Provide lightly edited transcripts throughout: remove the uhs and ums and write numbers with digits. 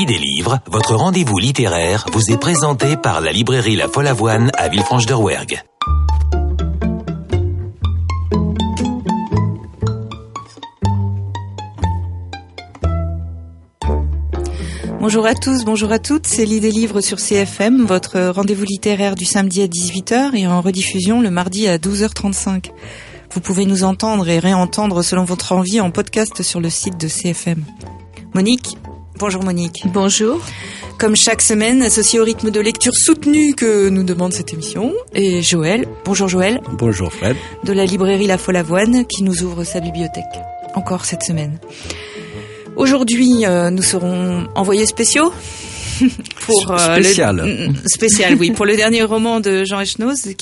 L'idée livre, votre rendez-vous littéraire, vous est présenté par la librairie La Follavoine à Villefranche-de-Rouergue. Bonjour à tous, bonjour à toutes, c'est l'idée livre sur CFM, votre rendez-vous littéraire du samedi à 18h et en rediffusion le mardi à 12h35. Vous pouvez nous entendre et réentendre selon votre envie en podcast sur le site de CFM. Monique, bonjour Monique. Bonjour. Comme chaque semaine, associé au rythme de lecture soutenu que nous demande cette émission, et Joël, bonjour Joël. Bonjour Fred. De la librairie La Follavoine qui nous ouvre sa bibliothèque, encore cette semaine. Aujourd'hui, nous serons envoyés spéciaux pour spécial, oui, pour le dernier roman de Jean Echenoz,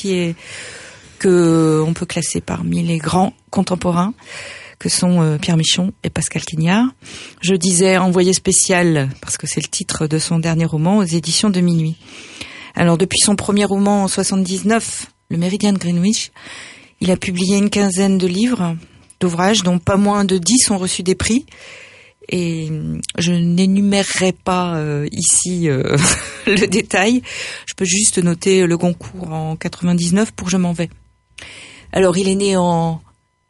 que on peut classer parmi les grands contemporains, que sont Pierre Michon et Pascal Quignard. Je disais envoyé spécial parce que c'est le titre de son dernier roman aux éditions de Minuit. Alors depuis son premier roman en 79, Le Méridien de Greenwich, il a publié une quinzaine de livres, d'ouvrages dont pas moins de 10 ont reçu des prix. Et je n'énumérerai pas ici le détail. Je peux juste noter le Goncourt en 99 pour Je m'en vais. Alors il est né en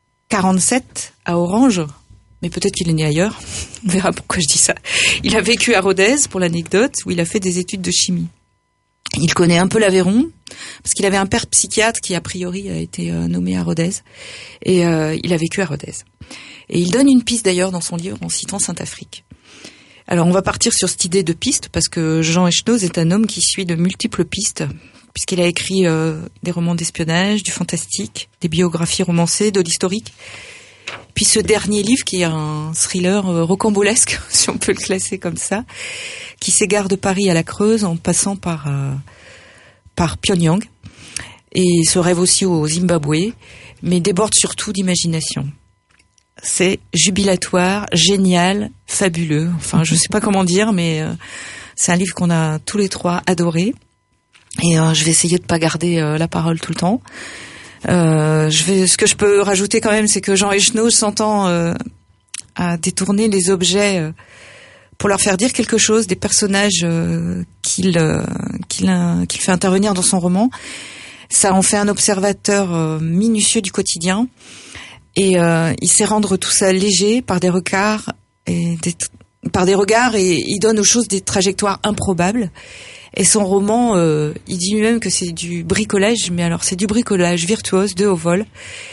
47 à Orange, mais peut-être qu'il est né ailleurs. On verra pourquoi je dis ça. Il a vécu à Rodez, pour l'anecdote, où il a fait des études de chimie. Il connaît un peu l'Aveyron, parce qu'il avait un père psychiatre qui a priori a été nommé à Rodez, et il a vécu à Rodez. Et il donne une piste d'ailleurs dans son livre en citant Saint-Afrique. Alors on va partir sur cette idée de piste parce que Jean Echenoz est un homme qui suit de multiples pistes, puisqu'il a écrit des romans d'espionnage, du fantastique, des biographies romancées, de l'historique. Puis ce dernier livre qui est un thriller rocambolesque, si on peut le classer comme ça, qui s'égare de Paris à la Creuse en passant par Pyongyang et se rêve aussi au Zimbabwe, mais déborde surtout d'imagination. C'est jubilatoire, génial, fabuleux. Enfin, je sais pas comment dire, mais c'est un livre qu'on a tous les trois adoré. Et je vais essayer de pas garder la parole tout le temps. Ce que je peux rajouter quand même, c'est que Jean Echenoz s'entend à détourner les objets pour leur faire dire quelque chose, des personnages qu'il fait intervenir dans son roman. Ça en fait un observateur minutieux du quotidien. Et il sait rendre tout ça léger par des regards et il donne aux choses des trajectoires improbables. Et son roman, il dit lui-même que c'est du bricolage, mais alors c'est du bricolage virtuose de haut vol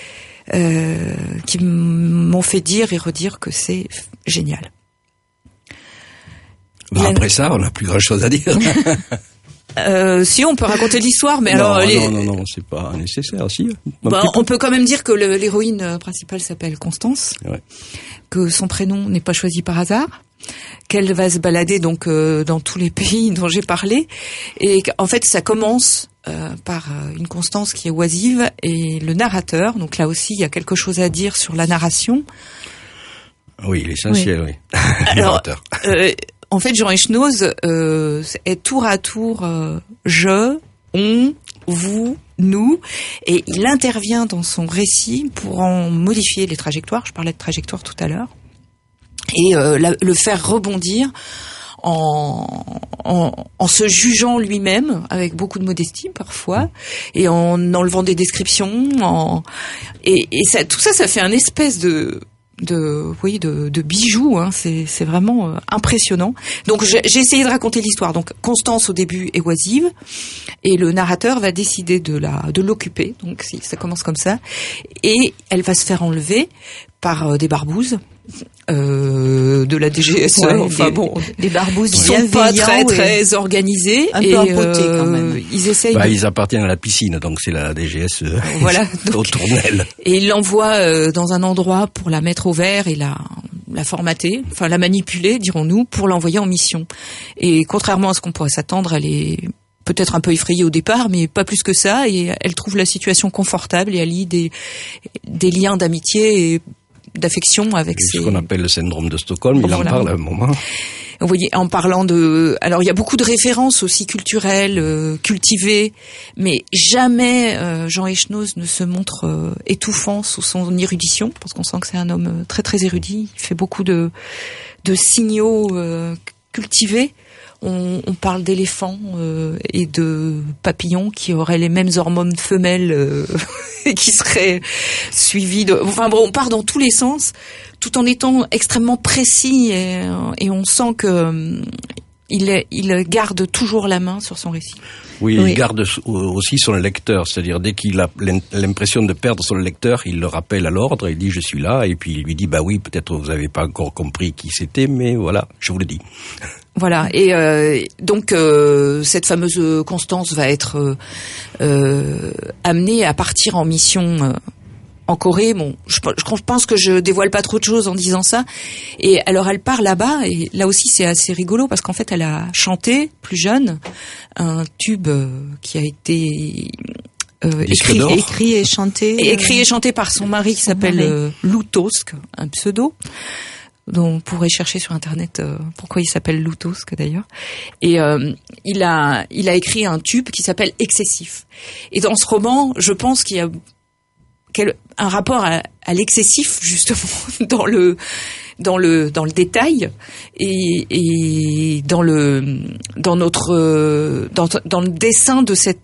qui m'ont fait dire et redire que c'est génial. Après ça, on n'a plus grand-chose à dire. Si on peut raconter l'histoire, mais non, c'est pas nécessaire. Si. On peut quand même dire que l'héroïne principale s'appelle Constance, ouais. Que son prénom n'est pas choisi par hasard, qu'elle va se balader donc dans tous les pays dont j'ai parlé, et qu'en fait ça commence par une Constance qui est oisive et le narrateur. Donc là aussi il y a quelque chose à dire sur la narration. Oui, l'essentiel, oui. Alors, en fait, Jean Echenoz est tour à tour je, on, vous, nous, et il intervient dans son récit pour en modifier les trajectoires. Je parlais de trajectoire tout à l'heure, et le faire rebondir en se jugeant lui-même avec beaucoup de modestie parfois, et en enlevant des descriptions, et ça, tout ça, ça fait un espèce de bijoux, hein. C'est vraiment impressionnant. Donc j'ai essayé de raconter l'histoire. Donc Constance au début est oisive et le narrateur va décider de l'occuper. Donc ça commence comme ça, et elle va se faire enlever par des barbouzes de la DGSE, des barbouzes qui sont pas très organisés, un peu empotés quand même. Ils essayent. Ils appartiennent à la piscine, donc c'est la DGSE. Voilà. Au tournelle. Et ils l'envoient dans un endroit pour la mettre au vert et la formater, enfin la manipuler, dirons-nous, pour l'envoyer en mission. Et contrairement à ce qu'on pourrait s'attendre, elle est peut-être un peu effrayée au départ, mais pas plus que ça. Et elle trouve la situation confortable et elle lie des liens d'amitié et d'affection avec ce qu'on appelle le syndrome de Stockholm. Il en parle à un moment. Vous voyez, en parlant alors il y a beaucoup de références aussi culturelles, cultivées, mais jamais Jean Echenoz ne se montre étouffant sous son érudition, parce qu'on sent que c'est un homme très très érudit. Il fait beaucoup de signaux cultivés. On parle d'éléphants et de papillons qui auraient les mêmes hormones femelles et qui seraient suivis de... Enfin bon, on part dans tous les sens, tout en étant extrêmement précis et on sent que il garde toujours la main sur son récit. Oui, il garde aussi son lecteur, c'est-à-dire dès qu'il a l'impression de perdre son lecteur, il le rappelle à l'ordre, il dit je suis là, et puis il lui dit bah oui, peut-être vous n'avez pas encore compris qui c'était, mais voilà, je vous le dis. Voilà, et donc cette fameuse Constance va être amenée à partir en mission en Corée. Bon, je pense que je dévoile pas trop de choses en disant ça. Et alors elle part là-bas, et là aussi c'est assez rigolo parce qu'en fait elle a chanté plus jeune un tube qui a été écrit et chanté par son mari qui s'appelle Lou Tosk, un pseudo. dont on pourrait chercher sur internet pourquoi il s'appelle Lou Tosk d'ailleurs. Et il a écrit un tube qui s'appelle Excessif. Et dans ce roman, je pense qu'il y a un rapport à l'excessif justement dans le détail et dans le dessin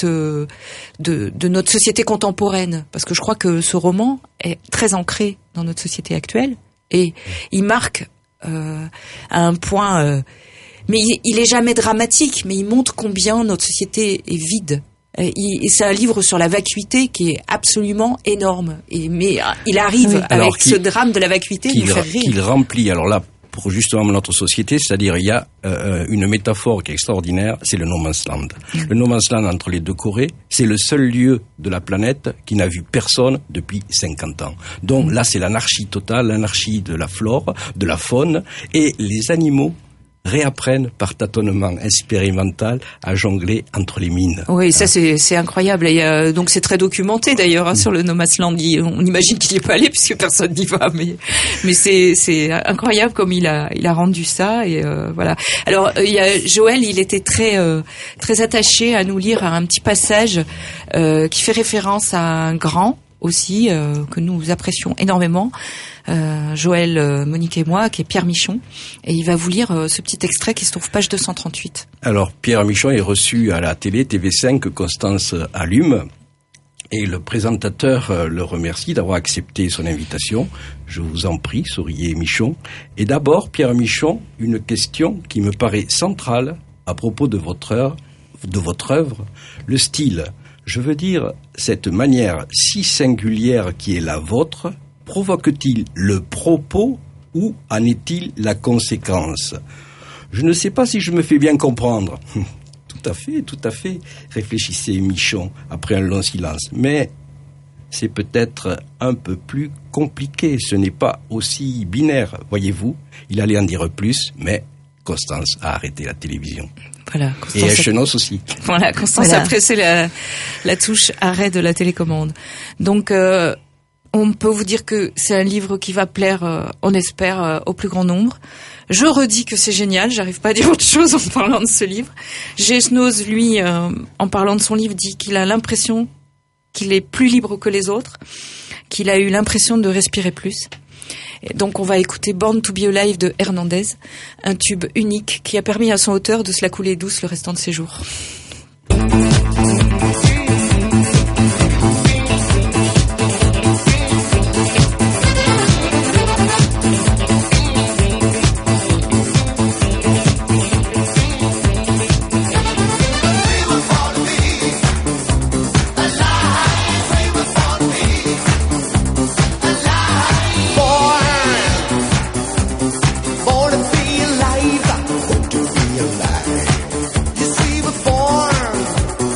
de notre société contemporaine, parce que je crois que ce roman est très ancré dans notre société actuelle. Et il marque à un point, mais il est jamais dramatique, mais il montre combien notre société est vide. Et c'est un livre sur la vacuité qui est absolument énorme. Mais il arrive avec ce drame de la vacuité nous faire rire. Qu'il remplit. Alors là, pour justement notre société, c'est-à-dire il y a une métaphore qui est extraordinaire, c'est le no man's land. Le no man's land entre les deux Corées, c'est le seul lieu de la planète qui n'a vu personne depuis 50 ans. Donc là, c'est l'anarchie totale, l'anarchie de la flore, de la faune, et les animaux réapprennent par tâtonnement expérimental à jongler entre les mines. Oui, ça c'est incroyable. Et donc c'est très documenté d'ailleurs sur le No Man's Land. On imagine qu'il n'y est pas allé puisque personne n'y va, mais c'est incroyable comme il a rendu ça. Et voilà. Alors il y a Joël, il était très attaché à nous lire un petit passage qui fait référence à un grand aussi que nous apprécions énormément. Joël, Monique et moi, qui est Pierre Michon, et il va vous lire ce petit extrait qui se trouve page 238. Alors, Pierre Michon est reçu à la télé, TV5, que Constance allume, et le présentateur le remercie d'avoir accepté son invitation. Je vous en prie, souriez Michon. Et d'abord, Pierre Michon, une question qui me paraît centrale à propos de votre œuvre, le style. Je veux dire, cette manière si singulière qui est la vôtre, provoque-t-il le propos ou en est-il la conséquence? Je ne sais pas si je me fais bien comprendre. Tout à fait, réfléchissait Michon après un long silence. Mais c'est peut-être un peu plus compliqué, ce n'est pas aussi binaire, voyez-vous. Il allait en dire plus, mais Constance a arrêté la télévision. Voilà, et Echenos aussi. Voilà, Constance a pressé la touche arrêt de la télécommande. Donc, on peut vous dire que c'est un livre qui va plaire, on espère, au plus grand nombre. Je redis que c'est génial, j'arrive pas à dire autre chose en parlant de ce livre. Echenos, lui, en parlant de son livre, dit qu'il a l'impression qu'il est plus libre que les autres, qu'il a eu l'impression de respirer plus. Et donc on va écouter Born to be Alive de Hernandez, un tube unique qui a permis à son auteur de se la couler douce le restant de ses jours. Born to be alive. You see, we're born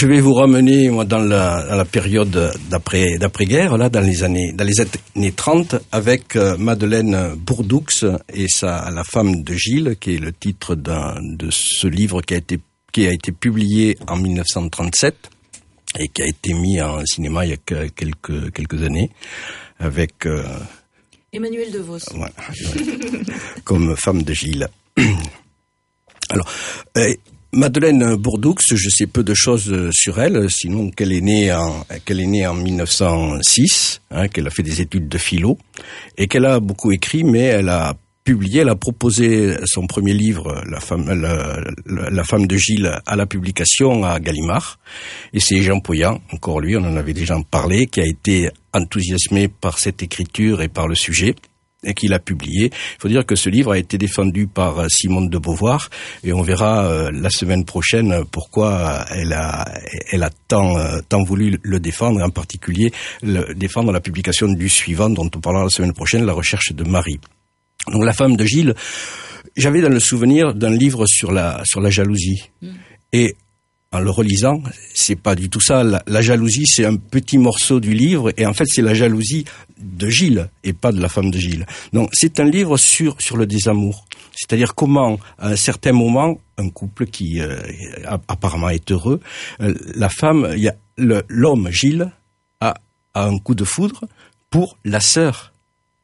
je vais vous ramener moi dans la période d'après-guerre, là dans les années 30, avec Madeleine Bourdoux et la femme de Gilles, qui est le titre de ce livre qui a été publié en 1937 et qui a été mis en cinéma il y a quelques années avec Emmanuel DeVos. Voilà, comme femme de Gilles. Alors, Madeleine Bourdoux, je sais peu de choses sur elle, sinon qu'elle est née en 1906, qu'elle a fait des études de philo, et qu'elle a beaucoup écrit, mais elle a proposé son premier livre, La femme de Gilles, à la publication à Gallimard. Et c'est Jean Poyat, encore lui, on en avait déjà parlé, qui a été enthousiasmé par cette écriture et par le sujet, et qu'il a publié. Il faut dire que ce livre a été défendu par Simone de Beauvoir, et on verra la semaine prochaine pourquoi elle a tant voulu le défendre, et en particulier défendre la publication du suivant, dont on parlera la semaine prochaine, La recherche de Marie. Donc La femme de Gilles, j'avais dans le souvenir d'un livre sur la jalousie. Et en le relisant, c'est pas du tout ça. La jalousie, c'est un petit morceau du livre, et en fait, c'est la jalousie de Gilles, et pas de la femme de Gilles. Donc, c'est un livre sur le désamour. C'est-à-dire comment, à un certain moment, un couple qui apparemment est heureux, la femme, l'homme Gilles a un coup de foudre pour la sœur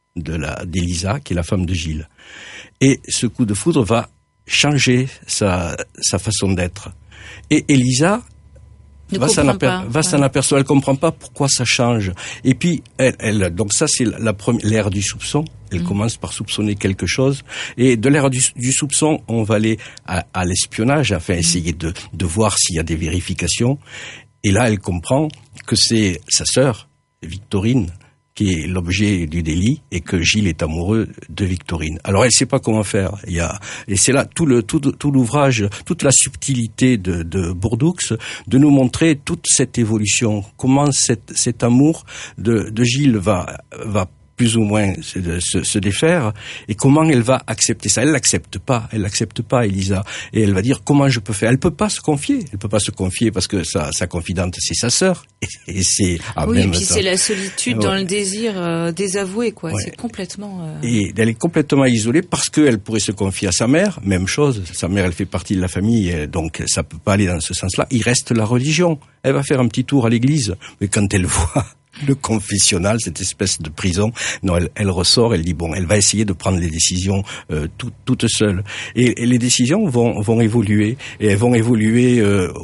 d'Élisa, qui est la femme de Gilles. Et ce coup de foudre va changer sa façon d'être. Et Élisa va s'en apercevoir, elle comprend pas pourquoi ça change. Et puis donc ça c'est l'ère du soupçon. Elle commence par soupçonner quelque chose, et de l'ère du soupçon, on va aller à l'espionnage, afin essayer de voir s'il y a des vérifications. Et là, elle comprend que c'est sa sœur, Victorine, qui est l'objet du délit, et que Gilles est amoureux de Victorine. Alors elle sait pas comment faire. Et c'est là tout l'ouvrage, toute la subtilité de Bourdoux, de nous montrer toute cette évolution, comment cet amour de Gilles va plus ou moins se défaire, et comment elle va accepter ça. Elle l'accepte pas, Élisa, et elle va dire comment je peux faire. Elle peut pas se confier parce que sa confidente c'est sa sœur, et c'est oui, et puis c'est la solitude dans le désir désavoué, quoi. Ouais. C'est complètement et elle est complètement isolée parce qu'elle pourrait se confier à sa mère. Même chose, sa mère elle fait partie de la famille, donc ça peut pas aller dans ce sens-là. Il reste la religion. Elle va faire un petit tour à l'église, mais quand elle voit le confessionnal, cette espèce de prison, non, elle ressort, elle dit bon, elle va essayer de prendre les décisions toute seule. Et les décisions vont évoluer, et elles vont évoluer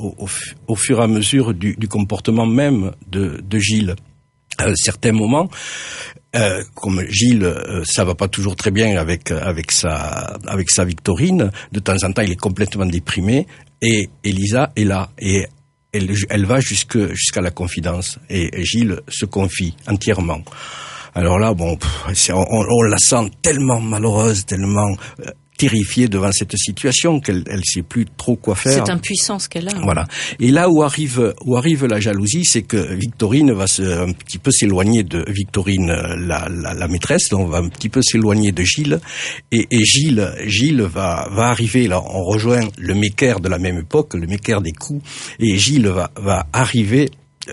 au fur et à mesure du comportement même de Gilles. À un certain moment, comme Gilles, ça va pas toujours très bien avec sa Victorine. De temps en temps, il est complètement déprimé, et Élisa est là, et elle va jusqu'à la confidence, et Gilles se confie entièrement. Alors là, bon, on la sent tellement malheureuse, tellement terrifiée devant cette situation qu'elle sait plus trop quoi faire. Cette impuissance qu'elle a. Voilà. Et là où arrive la jalousie, c'est que Victorine va un petit peu s'éloigner de Victorine, la maîtresse, on va un petit peu s'éloigner de Gilles, et Gilles va arriver, là on rejoint le Mecker de la même époque, le Mecker des coups, et Gilles va arriver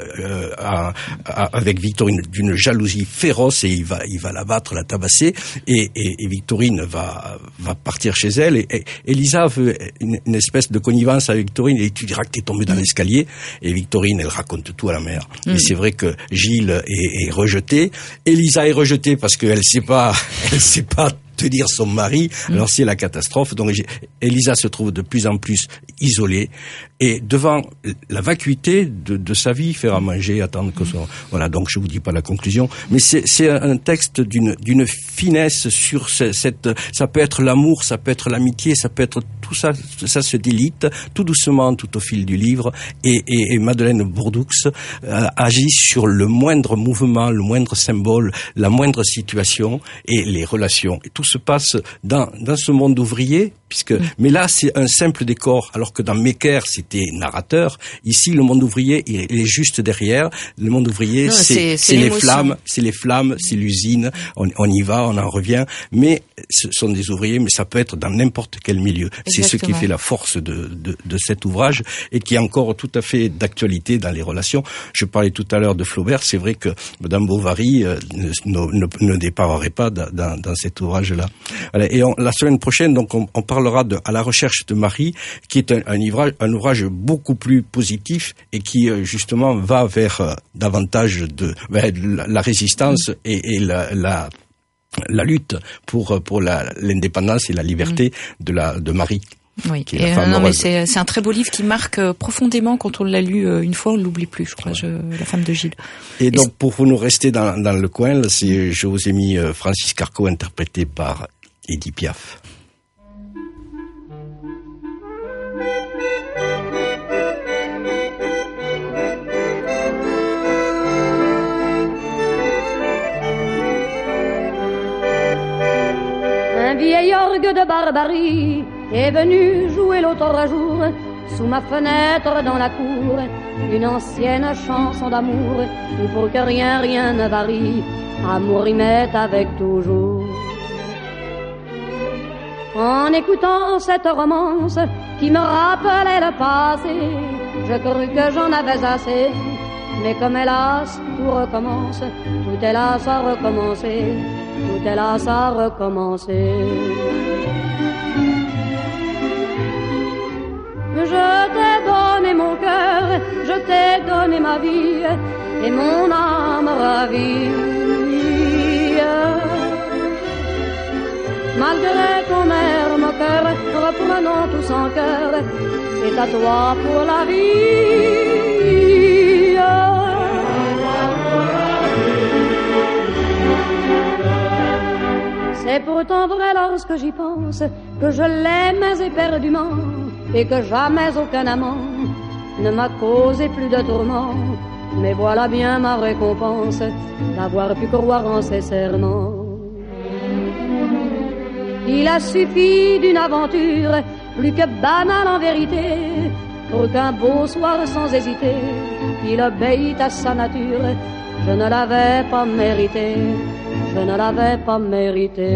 avec Victorine d'une jalousie féroce, et il va la battre, la tabasser, et Victorine va partir chez elle, et Élisa veut une espèce de connivence avec Victorine, et tu diras que t'es tombé dans l'escalier, et Victorine elle raconte tout à la mère. Et c'est vrai que Gilles est rejeté, Élisa est rejetée parce qu'elle sait pas tenir son mari, alors c'est la catastrophe. Donc Élisa se trouve de plus en plus isolée, et devant la vacuité de sa vie, faire à manger, attendre que son... Voilà, donc je vous dis pas la conclusion, mais c'est un texte d'une finesse sur ça peut être l'amour, ça peut être l'amitié, ça peut être tout ça se délite tout doucement tout au fil du livre, et Madeleine Bourdoux agit sur le moindre mouvement, le moindre symbole, la moindre situation, et les relations. Et tout se passe dans ce monde ouvrier, mais là c'est un simple décor, alors que dans Mecker c'est été narrateur. Ici, le monde ouvrier, il est juste derrière. Le monde ouvrier, c'est les flammes, c'est l'usine. On y va, on en revient. Mais ce sont des ouvriers, mais ça peut être dans n'importe quel milieu. Exactement. C'est ce qui fait la force de cet ouvrage et qui est encore tout à fait d'actualité dans les relations. Je parlais tout à l'heure de Flaubert. C'est vrai que Madame Bovary ne déparerait pas dans cet ouvrage-là. Voilà. Et la semaine prochaine, donc, on parlera de À la recherche de Marie, qui est un ouvrage beaucoup plus positif et qui justement va vers davantage vers la résistance et la lutte pour l'indépendance et la liberté de Marie. Oui, mais c'est un très beau livre qui marque profondément quand on l'a lu une fois, on l'oublie plus, je crois, La femme de Gilles. Et donc, pour vous nous rester dans le coin, là, je vous ai mis Francis Carco interprété par Edith Piaf. Un vieil orgue de barbarie est venu jouer l'autre jour sous ma fenêtre dans la cour une ancienne chanson d'amour où pour que rien ne varie, amour rimait avec toujours. En écoutant cette romance qui me rappelait le passé, je crus que j'en avais assez. Mais comme hélas tout recommence, tout hélas a recommencé, tout hélas a recommencé. Je t'ai donné mon cœur, je t'ai donné ma vie et mon âme ravie. Malgré ton air moqueur, reprenons tous en cœur, c'est à toi pour la vie. C'est pourtant vrai lorsque j'y pense que je l'aimais éperdument et que jamais aucun amant ne m'a causé plus de tourments. Mais voilà bien ma récompense d'avoir pu croire en ses serments. Il a suffi d'une aventure plus que banale en vérité pour qu'un beau soir sans hésiter il obéit à sa nature. Je ne l'avais pas mérité, je ne l'avais pas mérité.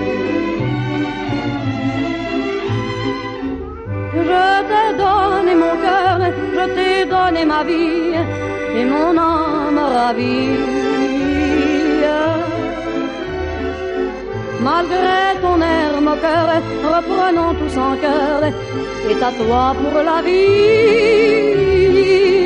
Je t'ai donné mon cœur, je t'ai donné ma vie et mon âme ravie. Malgré ton air moqueur, reprenons tous en cœur, c'est à toi pour la vie.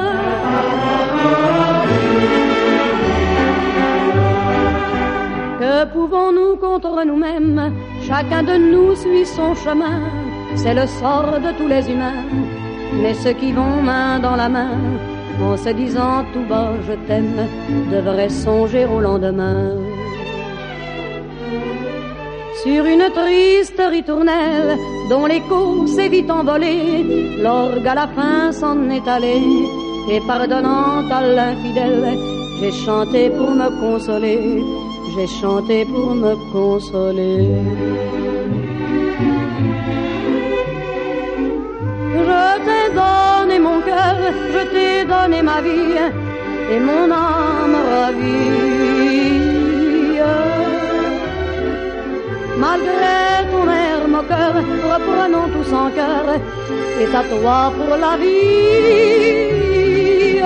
Que pouvons-nous contre nous-mêmes? Chacun de nous suit son chemin, c'est le sort de tous les humains. Mais ceux qui vont main dans la main, en se disant tout bas je t'aime, devraient songer au lendemain. Sur une triste ritournelle dont l'écho s'est vite envolé, l'orgue à la fin s'en est allé, et pardonnant à l'infidèle, j'ai chanté pour me consoler, j'ai chanté pour me consoler. Je t'ai donné mon cœur, je t'ai donné ma vie et mon âme ravie. Malgré ton air moqueur, reprenons tous en cœur, c'est à toi pour la vie.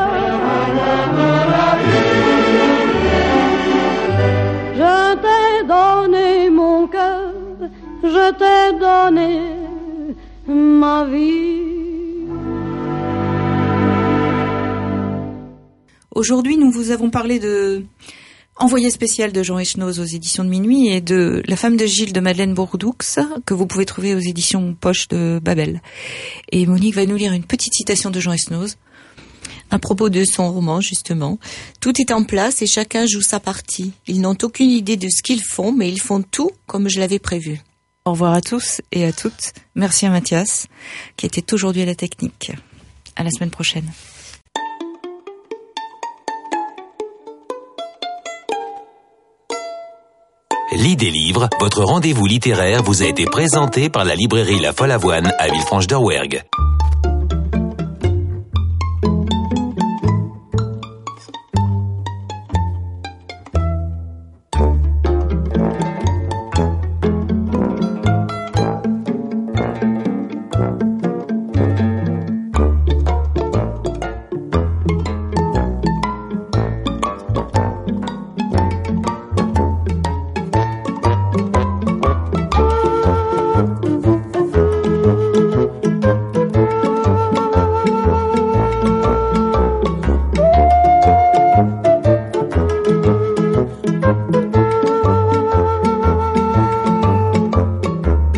Je t'ai donné mon cœur, je t'ai donné ma vie. Aujourd'hui, nous vous avons parlé de Envoyé spécial de Jean Echenoz aux éditions de Minuit et de La femme de Gilles de Madeleine Bourdoux que vous pouvez trouver aux éditions Poche de Babel. Et Monique va nous lire une petite citation de Jean Echenoz à propos de son roman, justement. Tout est en place et chacun joue sa partie. Ils n'ont aucune idée de ce qu'ils font, mais ils font tout comme je l'avais prévu. Au revoir à tous et à toutes. Merci à Mathias, qui était aujourd'hui à la technique. À la semaine prochaine. Lis des livres, votre rendez-vous littéraire vous a été présenté par la librairie La Folle Avoine à Villefranche-de-Rouergue.